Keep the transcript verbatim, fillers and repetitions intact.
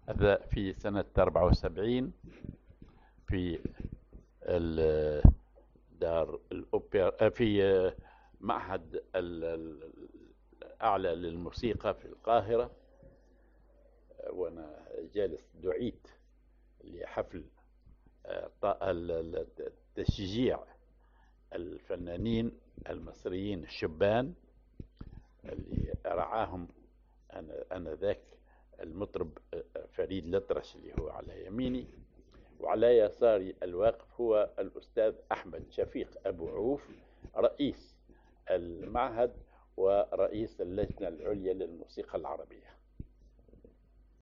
هذا في سنة أربعة وسبعين في ال- دار الأوبرا، في معهد ال- ال- الأعلى للموسيقى في القاهرة. وأنا جالس دعيت لحفل آه، ط- ال- ال- تشجيع الفنانين المصريين الشبان اللي رعاهم أنا آنذاك المطرب آه، فريد الأطرش اللي هو على يميني، وعلى يساري الواقف هو الأستاذ أحمد شفيق أبو عوف، رئيس المعهد ورئيس اللجنة العليا للموسيقى العربية.